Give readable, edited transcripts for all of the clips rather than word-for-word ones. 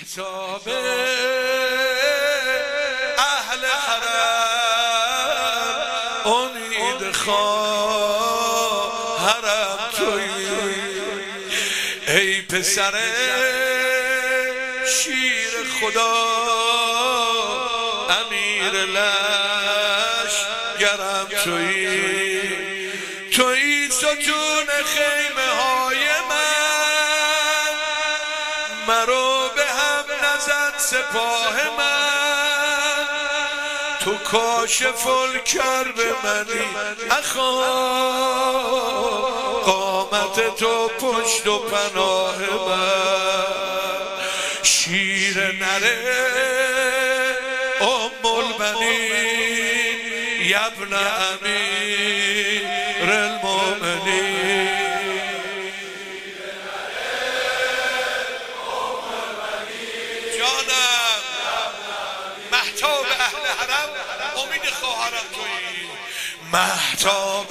مهتاب اهل حرم امید خواهرم تویی، ای پسر شیر خدا امیر لشگرم تویی، تویی ستون خیمه های من، مرو به هم نزد سپاه من، تو کاشف الکرب منی اخا، قامت تو پشت و پناه من، شیر نره ام البنین یبن امیر المؤمنین، جانم مهتاب اهل حرم امید خواهرم تویی، مهتاب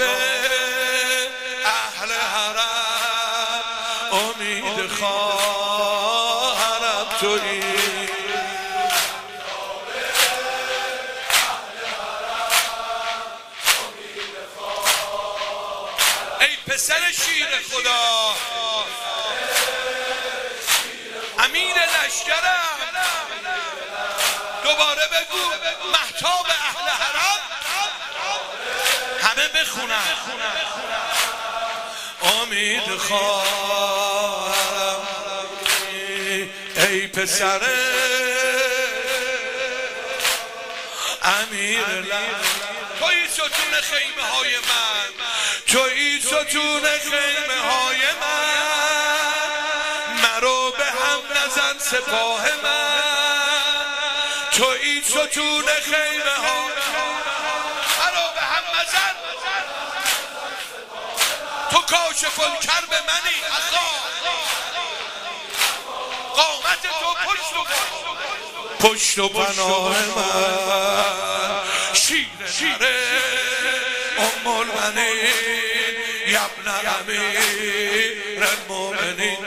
اهل حرم امید خواهرم تویی، ای پسر شیر خدا امیر لشگرم، دوباره بگو مهتاب اهل حرم، همه بخونن امید خواهرم، ای پسر امیر لشگرم، تویی ستون خیمه های من، تویی ستون خیمه های من، مرو به هم نزن سپاه من، تویی ستون خیمه ها مرو به هم نزن، تو کاشف الکرب منی اخا، قامت تو پشت و پناه من، شیر ام البنین یبن امیر المؤمنین،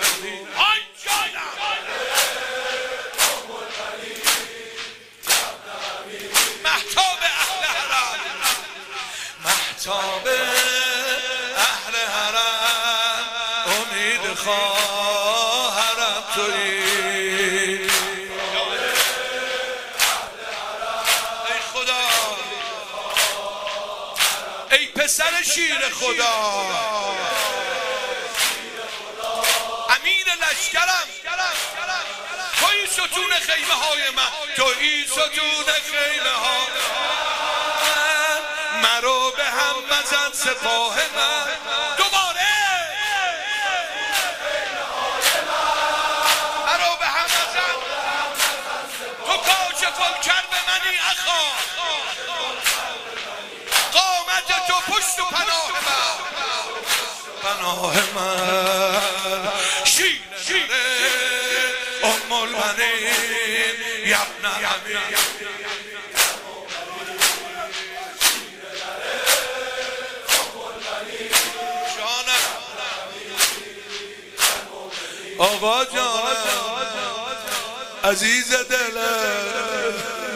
مهتاب اهل حرم، مهتاب اهل حرم امید خواهرم تویی، ای خدا ای پسر شیر خدا امیر لشگرم، تویی ستون خیمه های من، تویی ستون خیمه ها من، مرو به هم مزن سپاه من، دوباره مرو به هم مزن، تو کاشف الکرب منی اخا، قامت تو پشت و پناه من، شیر ام البنین یبن امیر، آقا جانم عزیز دلم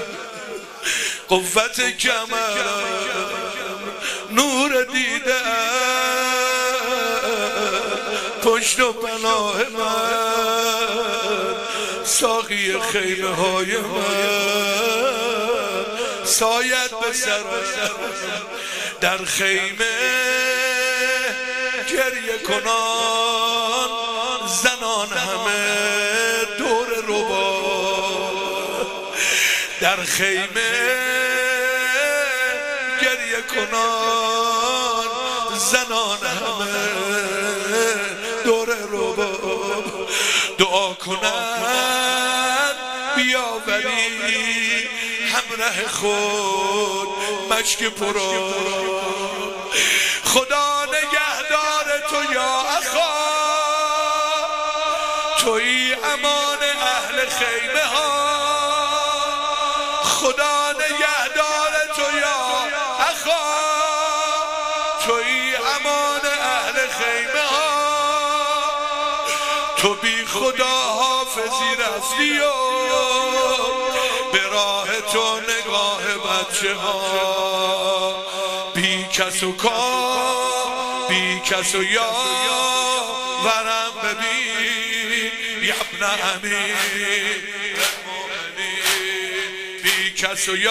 قوت کمرم نور دیده پشت و پناه من، ساقی خیمه های من، سایت به سرم در خیمه گریه کنان زنان همه دور ربا، در خیمه گریه کنان زنان همه دور ربا، دعا کنن بیاوری همراه خود مشک پرا، خدا نگهدار تو یا اخا، تویی امان اهل خیمه ها، خدا نگهدار تو یا اخا، تویی امان اهل خیمه ها، تو بی خدا حافظی رفتی و به راه تو نگاه بچه ها بی کس و کار بی کس و یاورم ببین یبن امیر المؤمنین بی کس و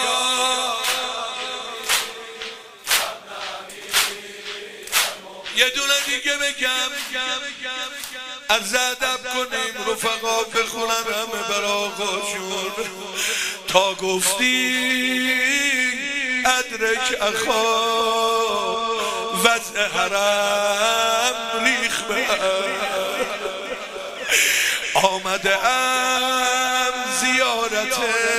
یه دونه دیگه بگم از ادب کنیم رفقا بخونن همه برا آقاشون تا گفتی ادرک اخا وضع حرم ریخ به آمده ام زیارت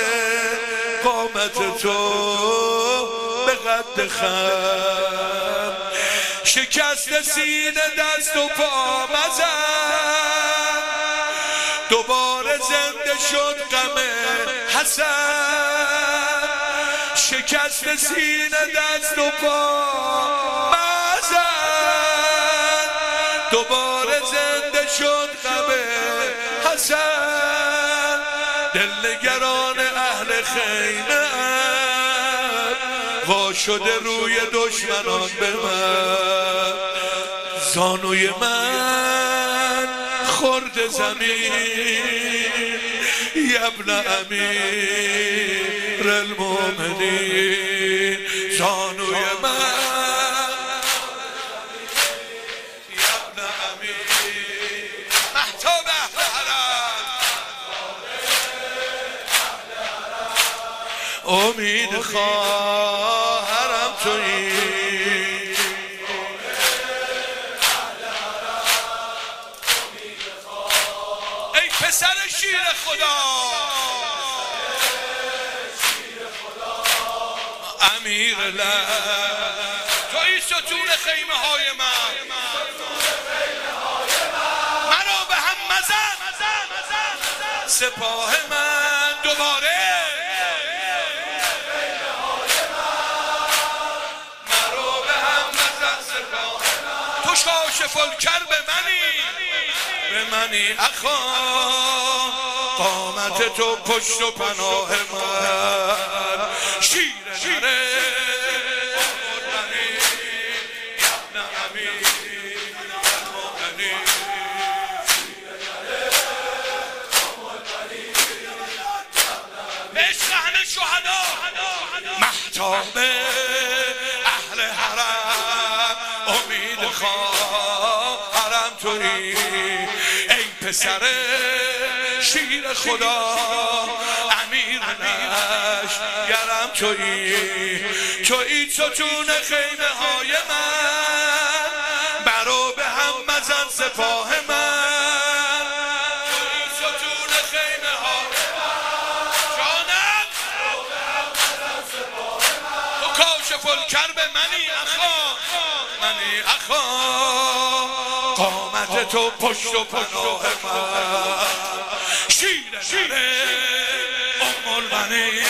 قامت تو به قد خم شکست سینه دست و پا مزن دوباره زنده شد غم حسن شکست سینه دست و پا مزن دوباره زنده شد غم حسن دلنگران اهل خیمه وا شده روی دشمنان به من زانوی من خورد زمین یبن امیر المؤمنین زانوی من یبن امیر محتاب اهل حرم امید خواهرم تویی ای پسر شیر خدا امیر لب تویی ستون خیمه های من مرا به هم مزن سپاه من دوباره کاشف الکرب به منی اخا قامت تو پشت و پناه من شیر نره یبن امیر المؤمنین عشق همه شهدا محتاب اهل حرم امید خواهرم تویی ای پسر شیر خدا امیر لشکرم تویی ستون خیمه های من برو به هم مزن سپاه من تویی ستون خیمه های من جانم تو کاشف الکرب منی اخا قامت تو پشت و پناه من شیر ام المؤمنین